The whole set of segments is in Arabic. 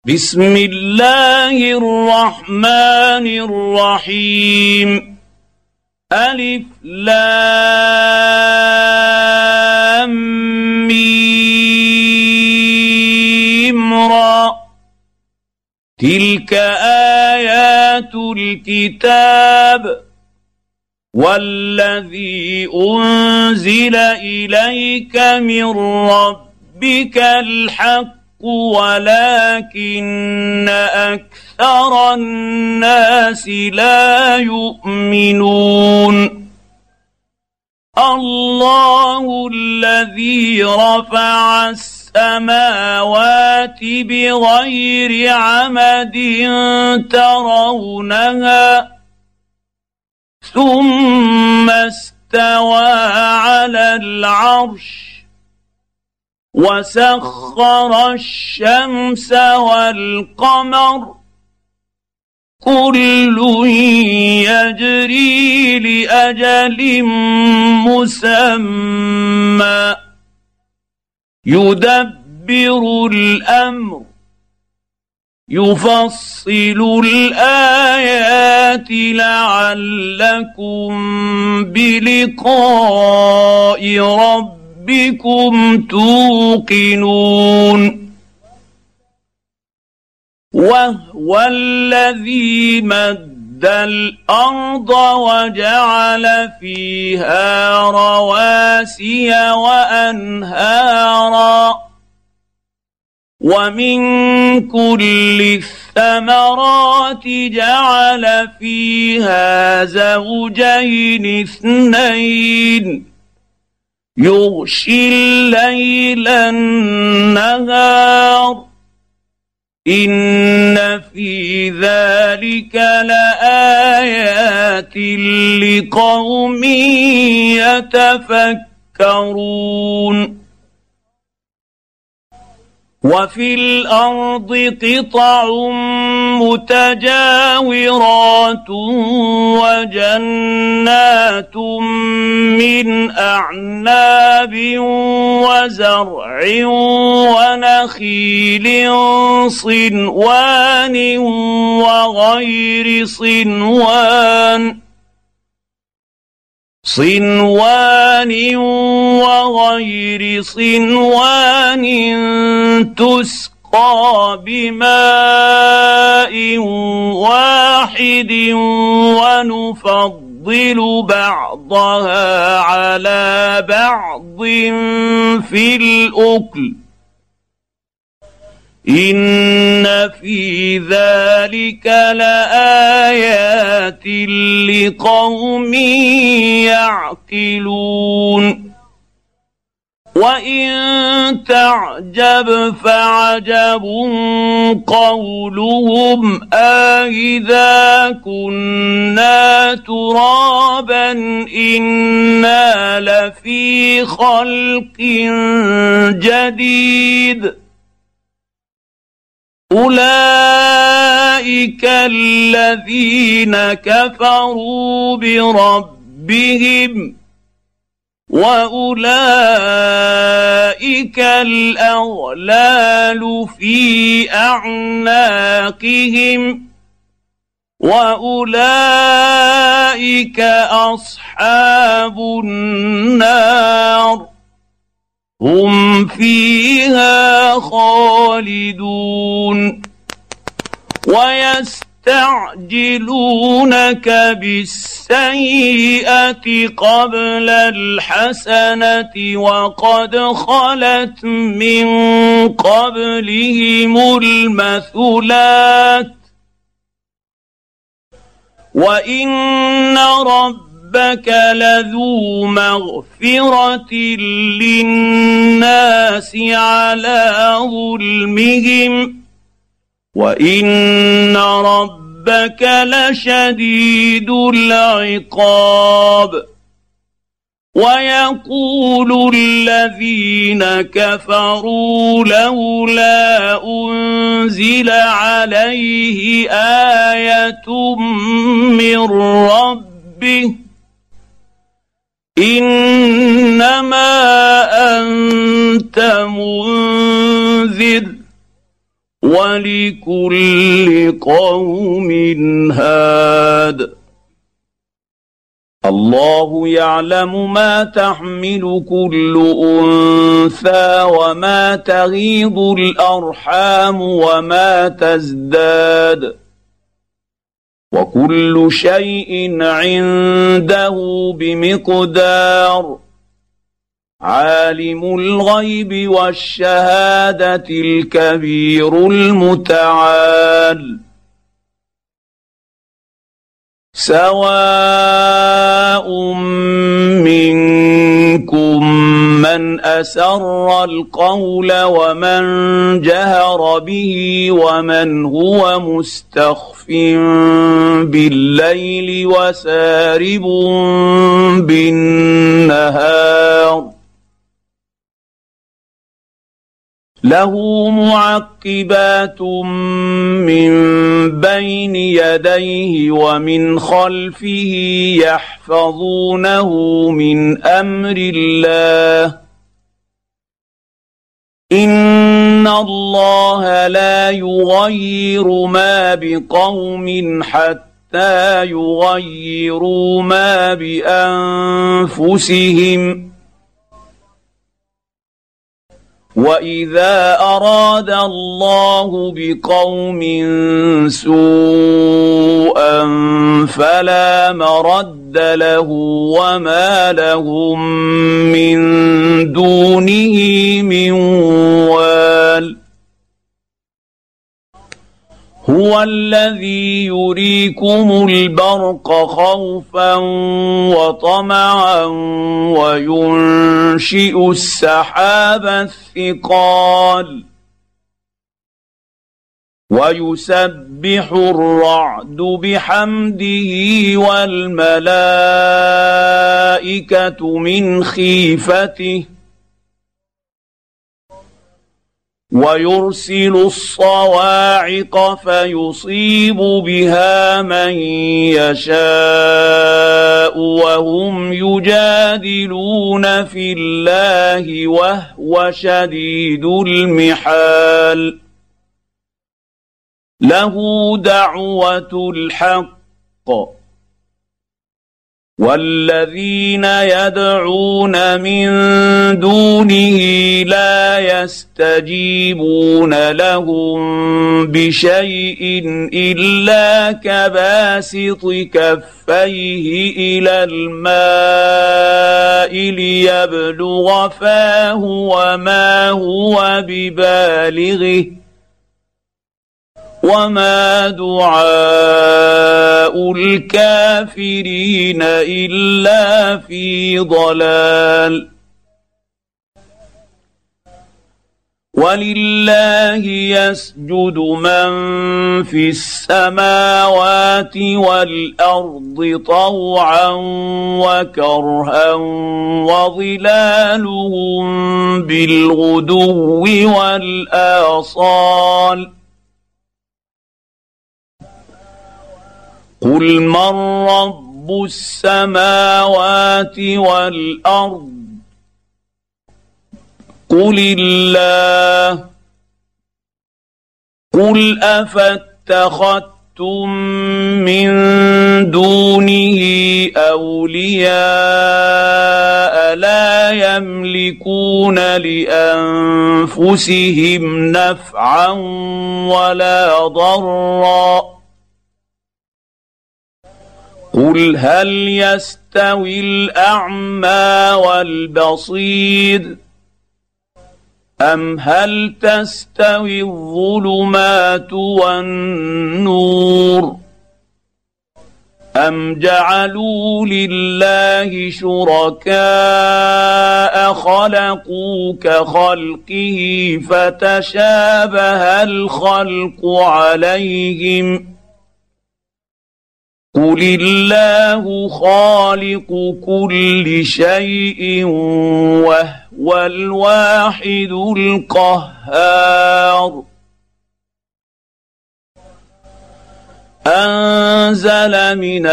بسم الله الرحمن الرحيم. ألف لام ميم را. تلك آيات الكتاب والذي أنزل إليك من ربك الحق ولكن أكثر الناس لا يؤمنون. الله الذي رفع السماوات بغير عمد ترونها ثم استوى على العرش وسخر الشمس والقمر كل يجري لأجل مسمى يدبر الأمر يفصل الآيات لعلكم بلقاء ربكم توقنون. وهو الذي مد الأرض وجعل فيها رواسي وأنهارا ومن كل الثمرات جعل فيها زوجين اثنين يغشي الليل النهار إن في ذلك لآيات لقوم يتفكرون. وفي الأرض قطع متجاورات وجنات من أعناب وزرع ونخيل صنوان وغير صنوان تسقى بماء واحد ونفضل بعضها على بعض في الأكل إن في ذلك لآيات لقوم يعقلون. وإن تعجب فعجب قولهم أإذا كنا ترابا إنا لفي خلق جديد أولئك الذين كفروا بربهم وأولئك الأغلال في أعناقهم وأولئك أصحاب النار هم فيها خالدون. ويستعجلونك بالسيئة قبل الحسنة وقد خلت من قبلهم المثلات وإن ربك لذو مغفرة للناس على ظلمهم وإن ربك لشديد العقاب. ويقول الذين كفروا لولا أنزل عليه آية من ربه إنما أنت منذر ولكل قوم هاد. الله يعلم ما تحمل كل انثى وما تغيض الارحام وما تزداد، وكل شيء عنده بمقدار. عالم الغيب والشهاده الكبير المتعال. سواء منكم من اسر القول ومن جهر به ومن هو مستخف بالليل وسارب بالنهار. له معقبات من بين يديه ومن خلفه يحفظونه من امر الله. ان الله لا يغير ما بقوم حتى يغيروا ما بانفسهم. واذا اراد الله بقوم سوءا فلا مرد له وما لهم من دونه من وال. هو الذي يريكم البرق خوفا وطمعا وينشئ السحاب الثقال. ويسبح الرعد بحمده والملائكة من خيفته. ويرسل الصواعق فيصيب بها من يشاء وهم يجادلون في الله وهو شديد المحال. له دعوة الحق. والذين يدعون من دونه لا يستجيبون لهم بشيء إلا كباسط كفيه إلى الماء ليبلغ فاه وما هو ببالغه وما دعاء الكافرين إلا في ضلال. ولله يسجد من في السماوات والأرض طوعا وكرها وظلالهم بالغدو والآصال. قل من رب السماوات والأرض قل الله. قل أفاتخذتم من دونه أولياء لا يملكون لأنفسهم نفعا ولا ضرا. قل هل يستوي الأعمى والبصير أم هل تستوي الظلمات والنور أم جعلوا لله شركاء خلقوا كخلقه فتشابه الخلق عليهم. قل الله خالق كل شيء وهو الواحد القهار. أنزل من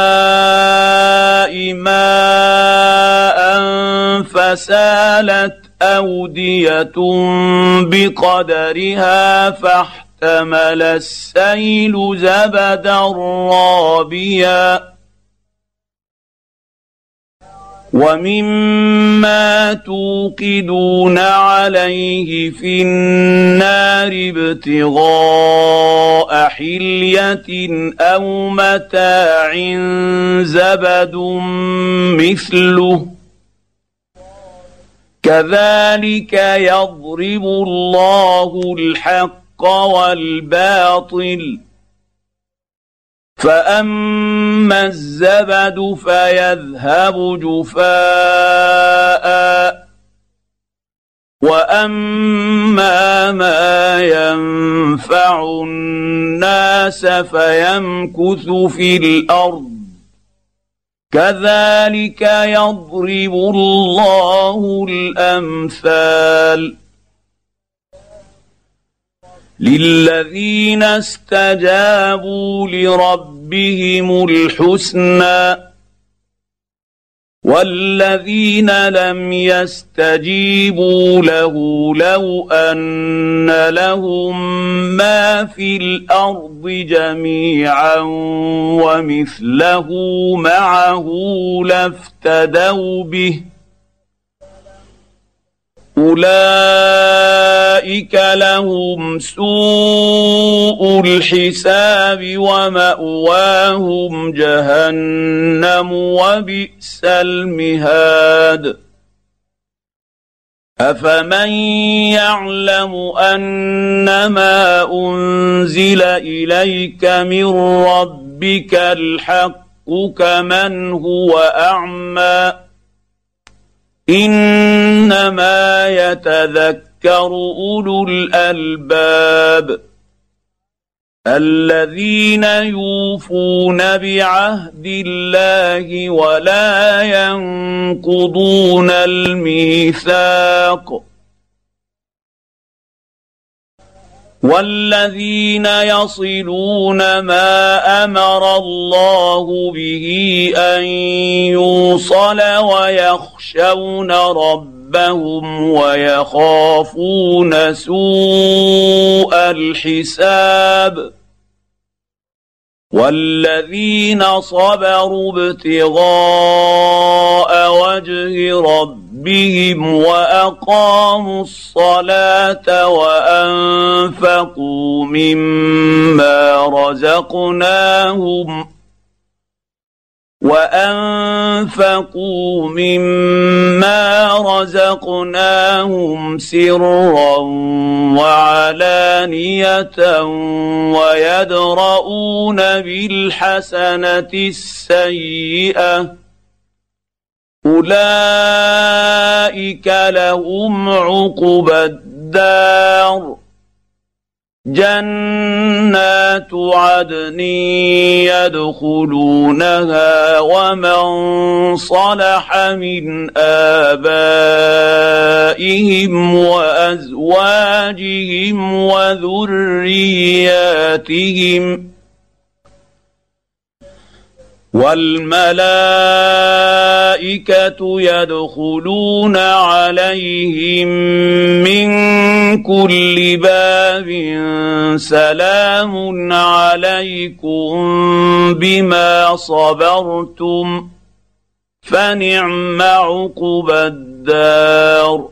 السماء ماء فسالت أودية بقدرها فاحتمل السيل زبدا رابيا ومما توقدون عليه في النار ابتغاء حلية أو متاع زبد مثله كذلك يضرب الله الحق والباطل فأما الزبد فيذهب جفاء وأما ما ينفع الناس فيمكث في الأرض كذلك يضرب الله الأمثال للذين استجابوا لربهم الحسنى والذين لم يستجيبوا له لو أن لهم ما في الأرض جميعا ومثله معه لافتدوا به أولئك لهم سوء الحساب ومأواهم جهنم وبئس المهاد أفمن يعلم أنما أنزل إليك من ربك الحق كمن هو أعمى إنما يتذكر أولو الألباب الذين يوفون بعهد الله ولا ينقضون الميثاق والذين يصلون ما أمر الله به أن يوصل ويخشون ربهم ويخافون سوء الحساب والذين صبروا ابتغاء وجه ربهم وأقاموا الصلاة وأنفقوا مما رزقناهم سرا وعلانية ويدرؤون بالحسنة السيئة أولئك لهم عقبى الدار جنات عدن يدخلونها ومن صلح من آبائهم وأزواجهم وذرياتهم والملائكة يدخلون عليهم من كل باب سلام عليكم بما صبرتم فنعم عقبى الدار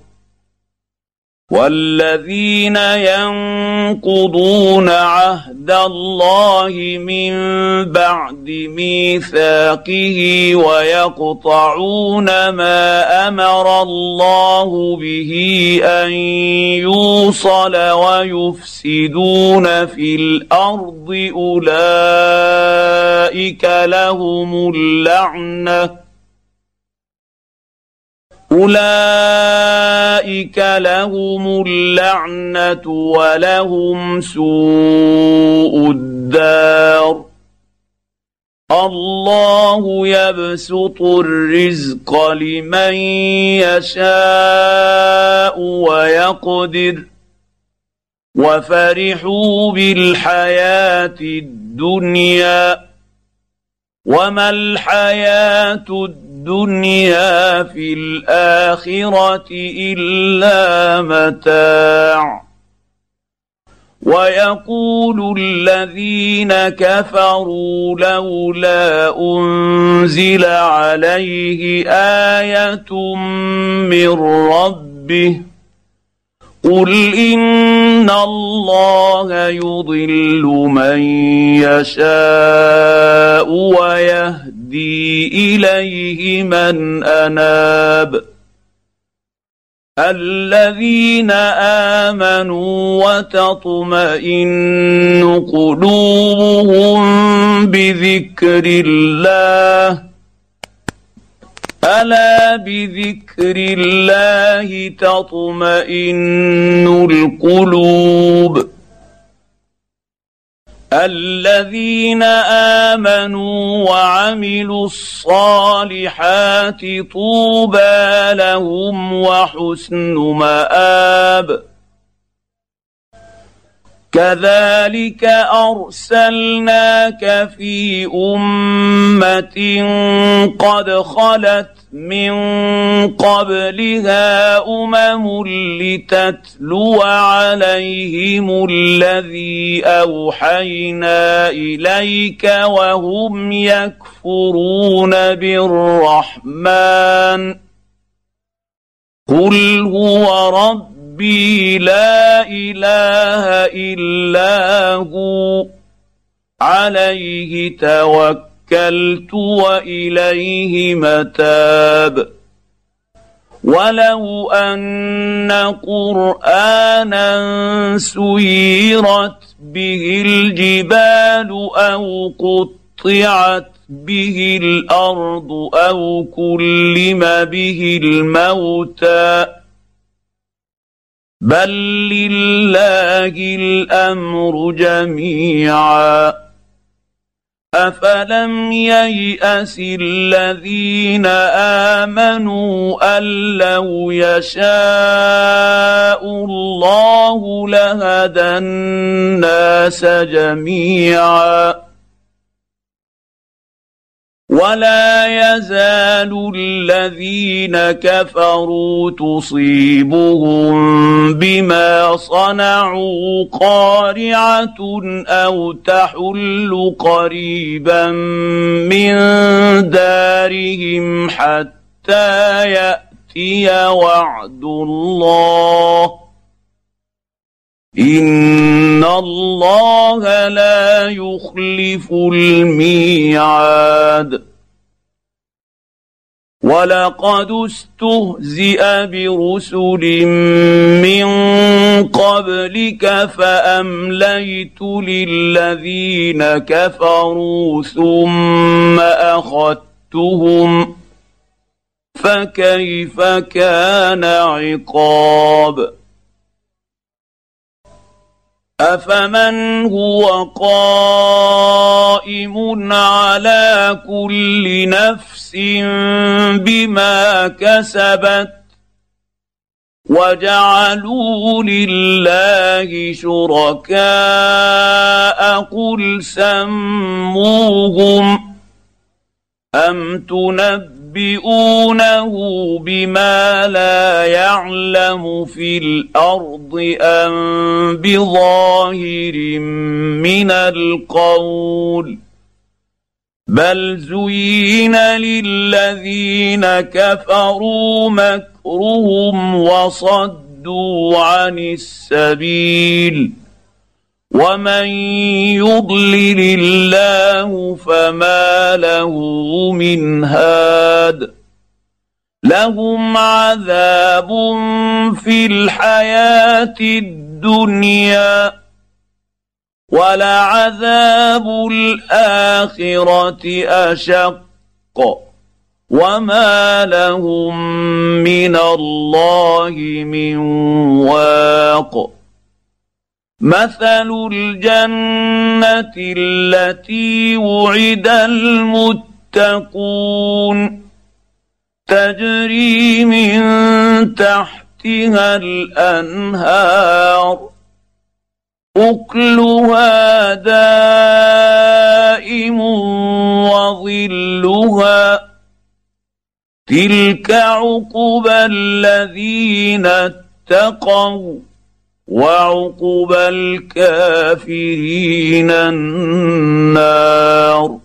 والذين ينقضون عهد الله من بعد ميثاقه ويقطعون ما أمر الله به أن يوصل ويفسدون في الأرض أولئك لهم اللعنة ولهم سوء الدار الله يبسط الرزق لمن يشاء ويقدر وفرحوا بالحياة الدنيا وما الحياه الدنيا في الاخره الا متاع. ويقول الذين كفروا لولا انزل عليه ايه من ربه قل ان الله يضل من يشاء ويهدي اليه من اناب. الذين امنوا وتطمئن قلوبهم بذكر الله الا بذكر الله تطمئن القلوب. الذين امنوا وعملوا الصالحات طوبى لهم وحسن مآب. كذلك ارسلناك في امه قد خلت من قبلها لتتلو عليهم الذي اوحينا اليك وهم يكفرون بالرحمن قل هو ربي لا اله الا هو عليه توكلت واليه متاب. ولو ان قرانا سيرت به الجبال او قطعت به الارض او كلم به الموتى بل لله الامر جميعا. افلم ييأس الذين امنوا ان لو يشاء الله لهدى الناس جميعا. ولا يزال الذين كفروا تصيبهم بما صنعوا قارعة أو تحل قريبا من دارهم حتى يأتي وعد الله إن الله لا يخلف الميعاد. ولقد استهزئ برسل من قبلك فأمليت للذين كفروا ثم أخذتهم فكيف كان عقاب. أفمن هو قائم على كل نفس بما كسبت وجعلوا لله شركاء قل سموهم أم تنبئونه بما لا يعلم في الأرض أم بظاهر من القول بل زين للذين كفروا مكرهم وصدوا عن السبيل ومن يضلل الله فما له من هاد. لهم عذاب في الحياة الدنيا ولعذاب الآخرة أشق وما لهم من الله من واق. مثل الجنة التي وعد المتقون تجري من تحتها الأنهار أكلها دائم وظلها تلك عقبى الذين اتقوا وعقبى الكافرين النار.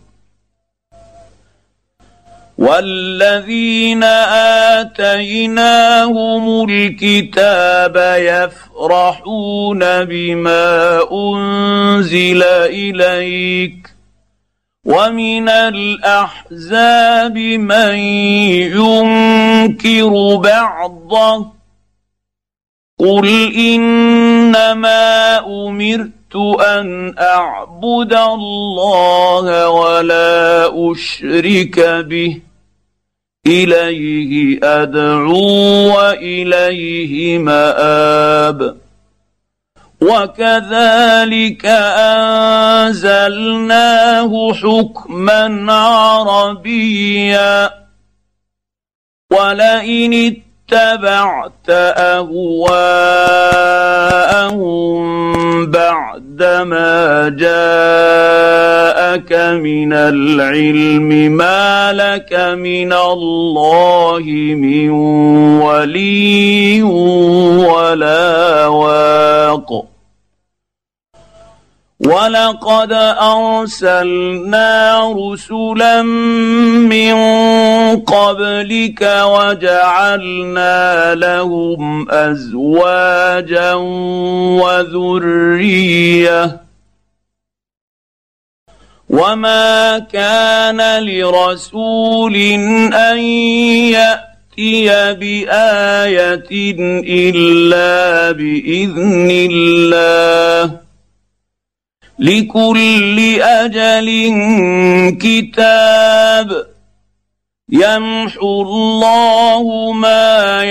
والذين آتيناهم الكتاب يفرحون بما أنزل إليك ومن الأحزاب من ينكر بعضه قل إنما أمرت أن أعبد الله ولا أشرك به إليه أدعو وإليه مآب. وكذلك أنزلناه حكما عربيا ولئن اتبعت أهواءهم بعدما جاءك من العلم ما لك من الله من ولي ولا واق. ولقد أرسلنا رسلا من قبلك وجعلنا لهم أزواجا وذرية وما كان لرسول أن يأتي بآية إلا بإذن الله لكل أجل كتاب يمحو الله ما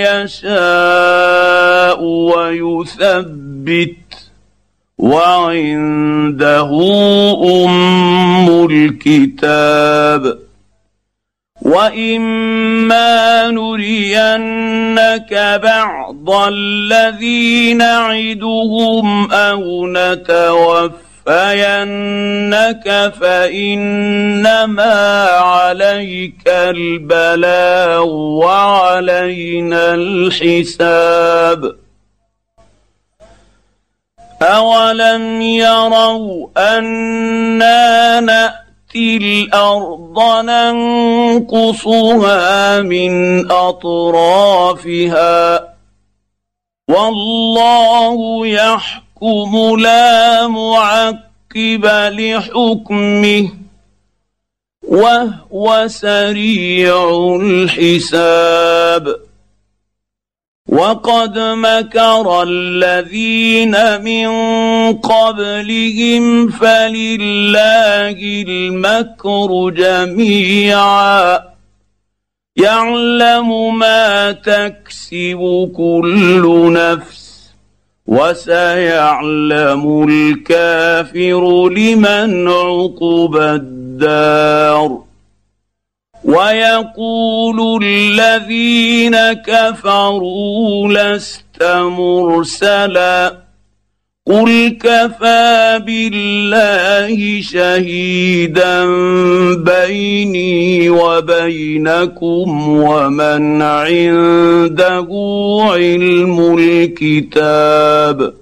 يشاء ويثبت وعنده أم الكتاب. وإما نرينك بعض الذي نعدهم أو نتوفينك فإنما عليك البلاغ وعلينا الحساب. أولم يروا أنا نأتي الأرض ننقصها من أطرافها والله يحكم لا معقب لحكمه وهو سريع الحساب. وقد مكر الذين من قبلهم فلله المكر جميعا يعلم ما تكسب كل نفس وسيعلم الكافر لمن عقبى الدار. ويقول الذين كفروا لست مرسلا قل كفى بالله شهيدا بيني وبينكم ومن عنده علم الكتاب.